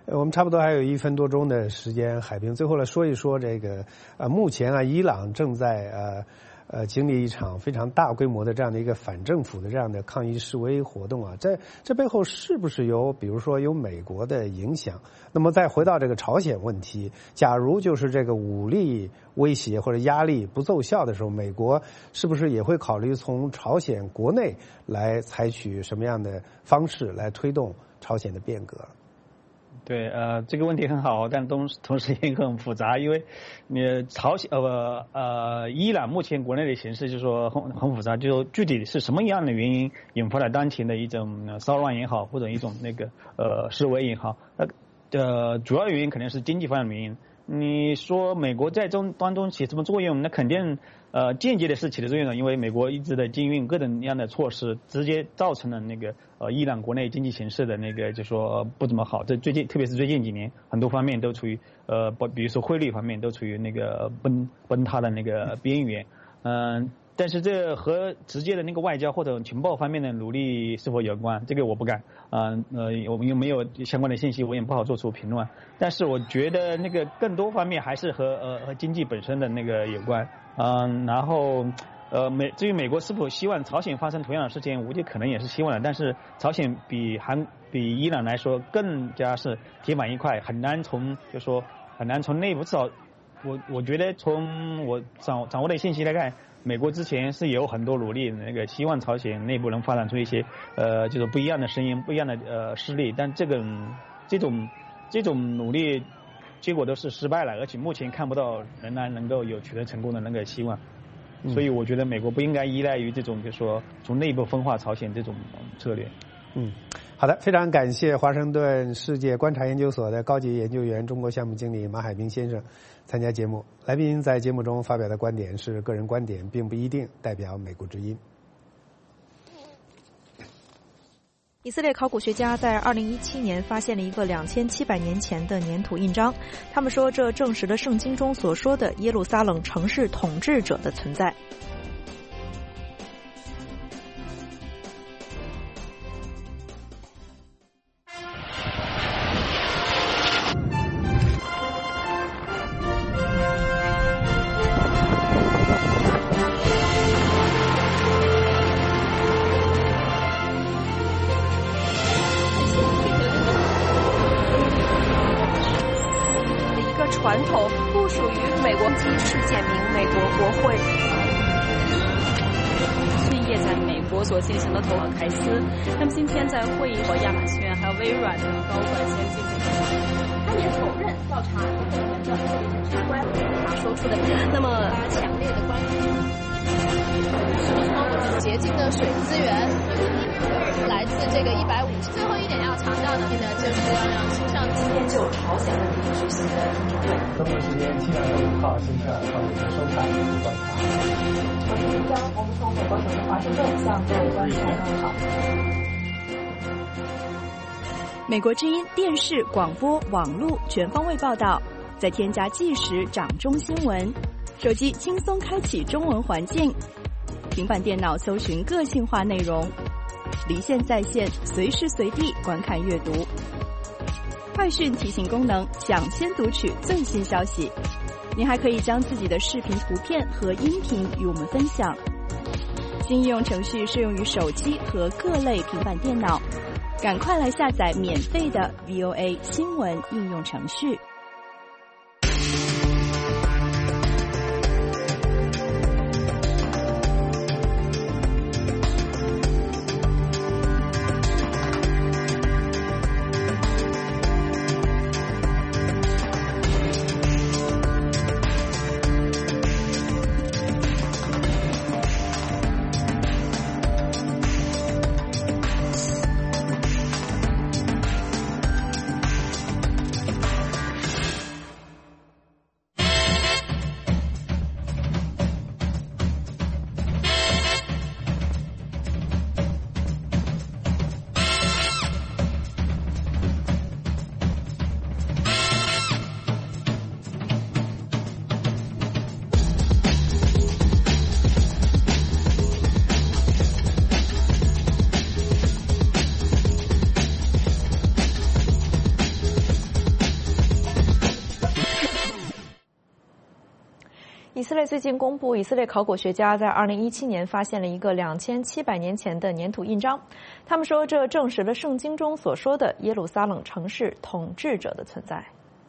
我们差不多还有一分多钟的时间，海平最后来说一说这个呃，目前啊，伊朗正在呃呃经历一场非常大规模的这样的一个反政府的这样的抗议示威活动啊，在这背后是不是有比如说有美国的影响？那么再回到这个朝鲜问题，假如就是这个武力威胁或者压力不奏效的时候，美国是不是也会考虑从朝鲜国内来采取什么样的方式来推动朝鲜的变革？ 对，呃，这个问题很好，但同同时也很复杂，因为你朝鲜呃呃伊朗目前国内的形势就是说很很复杂，就说具体是什么样的原因引发了当前的一种骚乱也好，或者一种那个呃示威也好，呃呃主要原因肯定是经济方面的原因。你说美国在中当中起什么作用？那肯定呃间接的是起的作用的，因为美国一直在禁运各种各样的措施，直接造成了那个呃伊朗国内经济形势的那个就说不怎么好。这最近特别是最近几年，很多方面都处于呃不，比如说汇率方面都处于那个崩崩塌的那个边缘。嗯、呃，但是这和直接的那个外交或者情报方面的努力是否有关？这个我不敢。嗯 呃, 呃，我们又没有相关的信息，我也不好做出评论。但是我觉得那个更多方面还是和呃和经济本身的那个有关。嗯，然后呃美至于美国是否希望朝鲜发生同样的事情，我觉得可能也是希望的。但是朝鲜比韩比伊朗来说更加是铁板一块，很难从就说很难从内部，至少我我觉得从我掌掌握的信息来看。美国之前是有很多努力，那个希望朝鲜内部能发展出一些呃，就是不一样的声音、不一样的呃势力，但这个这种这种努力结果都是失败了，而且目前看不到仍然能够有取得成功的那个希望。所以我觉得美国不应该依赖于这种就是说从内部分化朝鲜这种策略。 嗯，好的，非常感谢华盛顿世界观察研究所的高级研究员、中国项目经理马海平先生参加节目。来宾在节目中发表的观点是个人观点，并不一定代表美国之音。 以色列考古学家在二零一七年发现了一个两千七百年前的粘土印章，他们说这证实了圣经中所说的耶路撒冷城市统治者的存在。 传统不属于美国及世界名美国国会。 是业在美国所进行的投行凯斯，那么今天在会议和亚马逊还有微软的高管先进行， 他也否认调查和人的相关，他说出的那么强烈的关注。 洁净的水资源来自这个一百五十。最后一点要强调的呢，就是要让青少年今天就朝鲜问题举行的听证会。 中国时间七月五号星期二，欢迎收看《观察》。 我是张，我们从美国首都华盛顿向各位观众问好。 美国之音电视、广播、网络全方位报道，再添加即时掌中新闻，手机轻松开启中文环境。平板电脑搜寻个性化内容，离线在线，随时随地观看阅读。快讯提醒功能，抢先读取最新消息。您还可以将自己的视频、图片和音频与我们分享。新应用程序适用于手机和各类平板电脑，赶快来下载免费的 V O A 新闻应用程序。 列最近公布，以色列考古学家在二零一七年发现了一个两千七百年前的粘土印章。他们说，这证实了圣经中所说的耶路撒冷城市统治者的存在。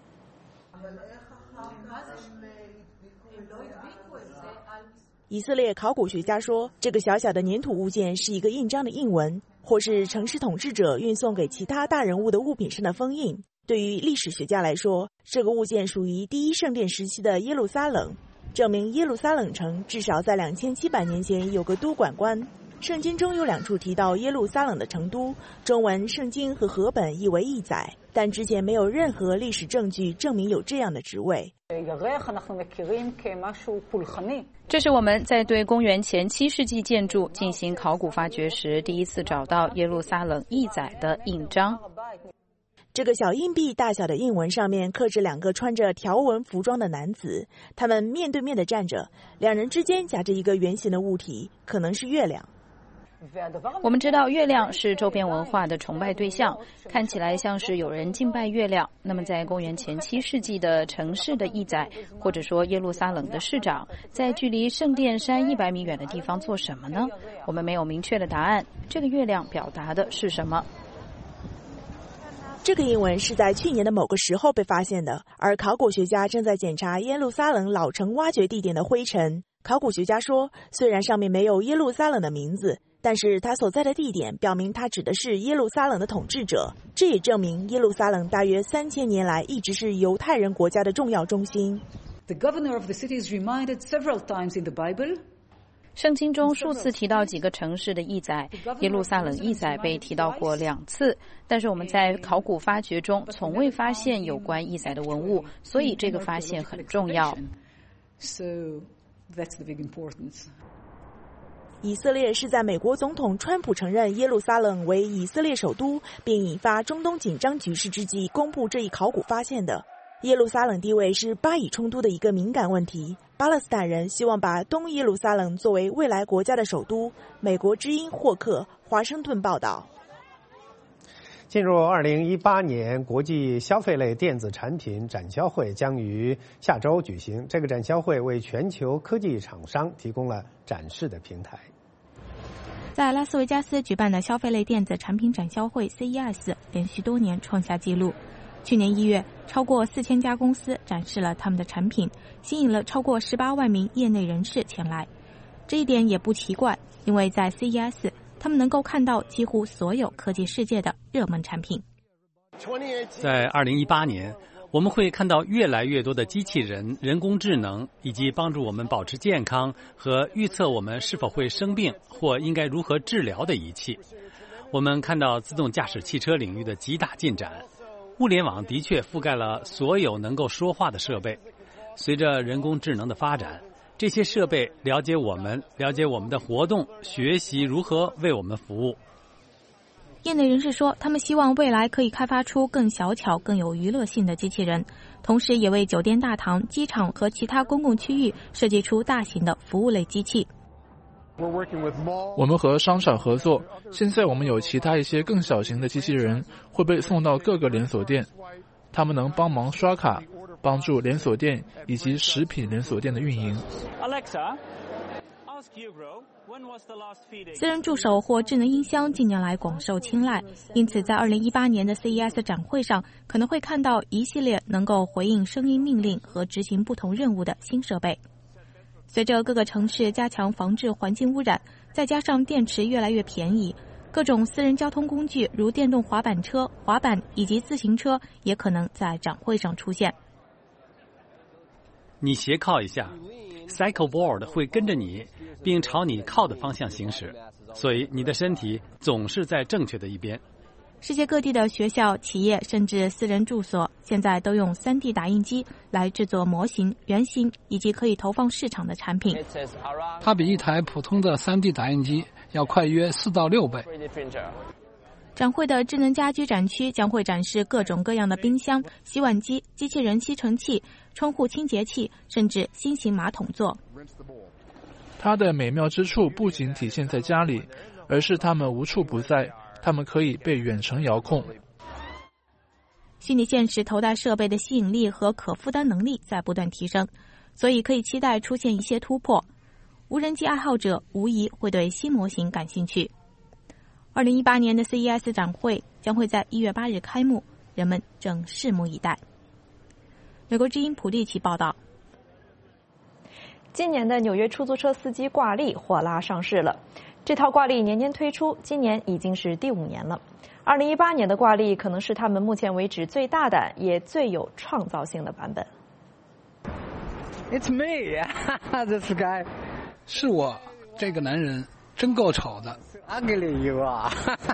以色列考古学家说，这个小小的粘土物件是一个印章的印文，或是城市统治者运送给其他大人物的物品上的封印。对于历史学家来说，这个物件属于第一圣殿时期的耶路撒冷，证明耶路撒冷城至少在两千七百年前有个督管官。圣经中有两处提到耶路撒冷的成都，中文圣经和和本译为义载，但之前没有任何历史证据证明有这样的职位。 这是我们在对公元前七世纪建筑进行考古发掘时第一次找到耶路撒冷义载的印章。 这个小硬币大小的印文上面刻着两个穿着条纹服装的男子，他们面对面地站着，两人之间夹着一个圆形的物体，可能是月亮。 我们知道月亮是周边文化的崇拜对象，看起来像是有人敬拜月亮。那么在公元前七世纪的城市的义载，或者说耶路撒冷的市长，在距离圣殿山一百米远的地方做什么呢？我们没有明确的答案。这个月亮表达的是什么？ 这个印文是在去年的某个时候被发现的，而考古学家正在检查耶路撒冷老城挖掘地点的灰尘。考古学家说，虽然上面没有耶路撒冷的名字，但是他所在的地点表明他指的是耶路撒冷的统治者，这也证明耶路撒冷大约三千年来一直是犹太人国家的重要中心。 The governor of the city is reminded several times in the Bible. 圣经中数次提到几个城市的义载，耶路撒冷义载被提到过两次，但是我们在考古发掘中从未发现有关义载的文物，所以这个发现很重要。 So that's the big importance. 以色列是在美国总统川普承认耶路撒冷为以色列首都，并引发中东紧张局势之际公布这一考古发现的。耶路撒冷地位是巴以冲突的一个敏感问题，巴勒斯坦人希望把东耶路撒冷作为未来国家的首都。美国之音霍克，华盛顿报道。 进入二零一八年国际消费类电子产品展销会将于下周举行。这个展销会为全球科技厂商提供了展示的平台。 在拉斯维加斯举办的消费类电子产品展销会 C E S 连续多年创下纪录。去年一月，超过四千家公司展示了他们的产品，吸引了超过十八万名业内人士前来。这一点也不奇怪，因为在 C E S， 他们能够看到几乎所有科技世界的热门产品。 在二零一八年，我们会看到越来越多的机器人、人工智能，以及帮助我们保持健康和预测我们是否会生病或应该如何治疗的仪器。我们看到自动驾驶汽车领域的极大进展。物联网的确覆盖了所有能够说话的设备。随着人工智能的发展，这些设备了解我们，了解我们的活动，学习如何为我们服务。 业内人士说，他们希望未来可以开发出更小巧、更有娱乐性的机器人，同时也为酒店大堂、机场和其他公共区域设计出大型的服务类机器。 我们和商场合作，现在我们有其他一些更小型的机器人会被送到各个连锁店，他们能帮忙刷卡，帮助连锁店以及食品连锁店的运营。 私人助手或智能音箱近年来广受青睐，因此在二零一八年的 C E S 展会上可能会看到一系列能够回应声音命令和执行不同任务的新设备。随着各个城市加强防治环境污染，再加上电池越来越便宜，各种私人交通工具如电动滑板车、滑板以及自行车也可能在展会上出现。 你斜靠一下 ，Cycle Board 会跟着你，并朝你靠的方向行驶，所以你的身体总是在正确的一边。 世界各地的学校、企业甚至私人住所现在都用 三 D 打印机来制作模型、原型以及可以投放市场的产品。 它比一台普通的 三 D 打印机要快约四到六倍。 展会的智能家居展区将会展示各种各样的冰箱、洗碗机、机器人吸尘器、窗户清洁器，甚至新型马桶座。 它的美妙之处不仅体现在家里，而是它们无处不在。它们可以被远程遥控。 虚拟现实头戴设备的吸引力和可负担能力在不断提升。 所以可以期待出现一些突破。无人机爱好者无疑会对新模型感兴趣。二零一八年的 C E S 展会将会在一月八日开幕，人们正拭目以待。美国之音普利奇报道。 今年的纽约出租车司机挂历货拉上市了，这套挂历年年推出，今年已经是第五年了。二零一八年的挂历可能是他们目前为止最大胆也最有创造性的版本。 It's me, this guy. 是我，这个男人真够丑的。Ugly you are.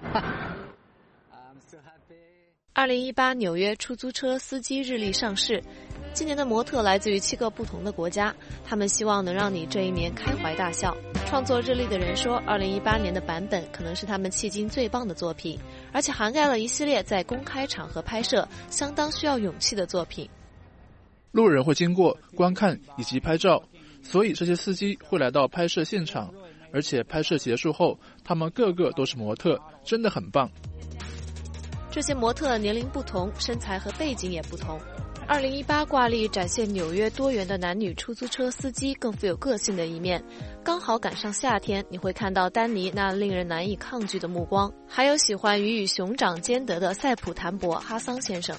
二零一八纽约出租车司机日历上市，今年的模特来自于七个不同的国家，他们希望能让你这一年开怀大笑。创作日历的人说，二零一八年的版本可能是他们迄今最棒的作品，而且涵盖了一系列在公开场合拍摄相当需要勇气的作品。 路人会经过观看以及拍照，所以这些司机会来到拍摄现场，而且拍摄结束后他们个个都是模特，真的很棒。 这些模特年龄不同，身材和背景也不同。二零一八挂历展现纽约多元的男女出租车司机更富有个性的一面，刚好赶上夏天，你会看到丹尼那令人难以抗拒的目光，还有喜欢鱼与熊掌兼得的塞普坦博哈桑先生。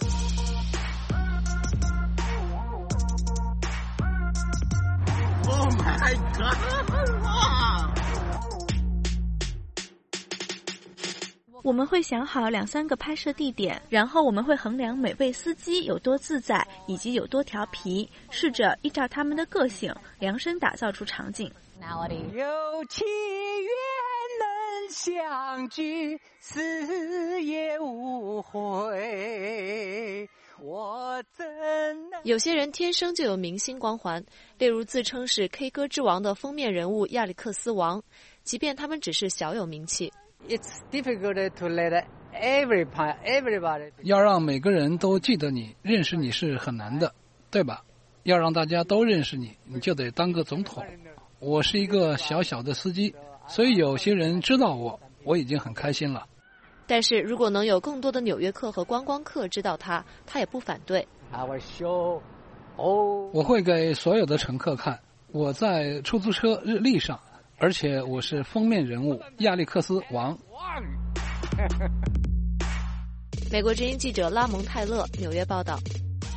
Oh my God! 我们会想好两三个拍摄地点，然后我们会衡量每位司机有多自在以及有多调皮，试着依照他们的个性量身打造出场景。 有情愿能相聚，死也无悔。我怎能有些人天生就有明星光环，例如自称是 K 歌之王的封面人物亚历克斯王，即便他们只是小有名气。 It's difficult to let everybody. 要让每个人都记得你、认识你是很难的，对吧？要让大家都认识你，你就得当个总统。我是一个小小的司机，所以有些人知道我，我已经很开心了。 但是如果能有更多的纽约客和观光客知道他，他也不反对。 我会给所有的乘客看，我在出租车日历上，而且我是封面人物亚历克斯王。 美国之音记者拉蒙泰勒纽约报道。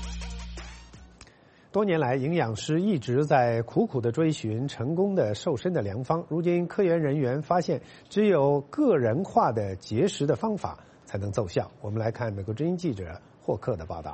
多年来，营养师一直在苦苦地追寻成功的瘦身的良方。如今，科研人员发现，只有个人化的节食的方法才能奏效。我们来看美国之音记者霍克的报道。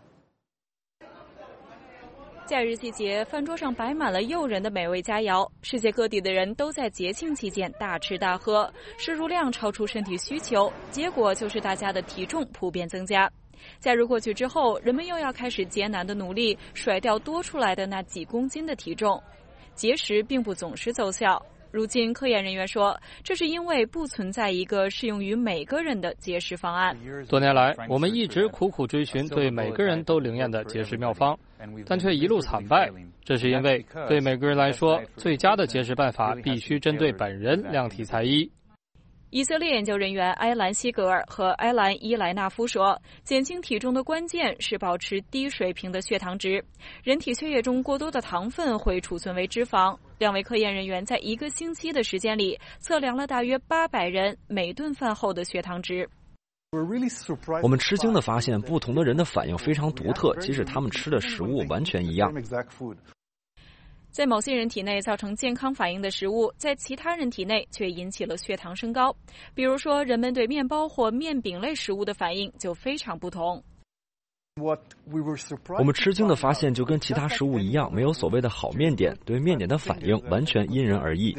假日季节，饭桌上摆满了诱人的美味佳肴，世界各地的人都在节庆期间大吃大喝，摄入量超出身体需求，结果就是大家的体重普遍增加。假日过去之后，人们又要开始艰难的努力甩掉多出来的那几公斤的体重。节食并不总是奏效，如今科研人员说，这是因为不存在一个适用于每个人的节食方案。 多年来，我们一直苦苦追寻对每个人都灵验的节食妙方，但却一路惨败。这是因为对每个人来说，最佳的节食办法必须针对本人，量体裁衣。 以色列研究人员埃兰希格尔和埃兰伊莱纳夫说，减轻体重的关键是保持低水平的血糖值。人体血液中过多的糖分会储存为脂肪。两位科研人员在一个星期的时间里测量了大约八百人每顿饭后的血糖值。 我们吃惊地发现，不同的人的反应非常独特，即使他们吃的食物完全一样。 在某些人体内造成健康反应的食物，在其他人体内却引起了血糖升高。比如说，人们对面包或面饼类食物的反应就非常不同。 我们吃惊地发现，就跟其他食物一样，没有所谓的好面点，对面点的反应完全因人而异。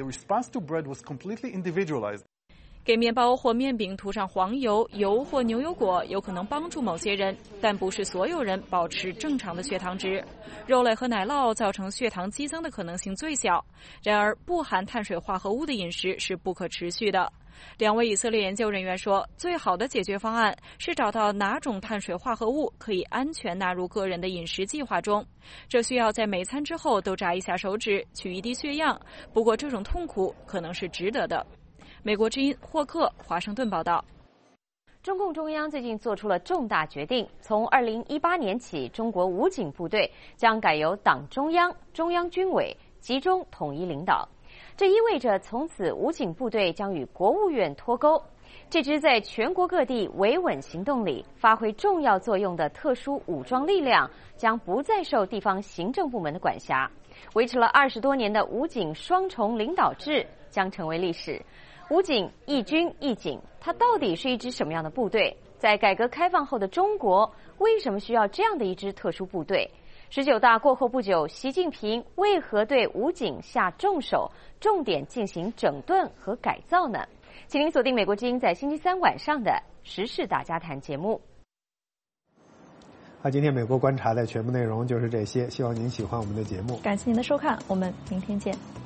给面包或面饼涂上黄油、油或牛油果有可能帮助某些人，但不是所有人保持正常的血糖值。肉类和奶酪造成血糖激增的可能性最小。然而，不含碳水化合物的饮食是不可持续的。两位以色列研究人员说，最好的解决方案是找到哪种碳水化合物可以安全纳入个人的饮食计划中。这需要在每餐之后都扎一下手指，取一滴血样。不过，这种痛苦可能是值得的。美国之音霍克华盛顿报道。 中共中央最近做出了重大决定，从二零一八年起，中国武警部队将改由党中央、中央军委集中统一领导。这意味着从此武警部队将与国务院脱钩。这支在全国各地维稳行动里发挥重要作用的特殊武装力量，将不再受地方行政部门的管辖。维持了二十多年的武警双重领导制将成为历史。武警一军一警，它到底是一支什么样的部队？在改革开放后的中国，为什么需要这样的一支特殊部队？十九大过后不久，习近平为何对武警下重手，重点进行整顿和改造呢？请您锁定美国之音在星期三晚上的时事大家谈节目。 好，今天美国观察的全部内容就是这些，希望您喜欢我们的节目。 感谢您的收看，我们明天见。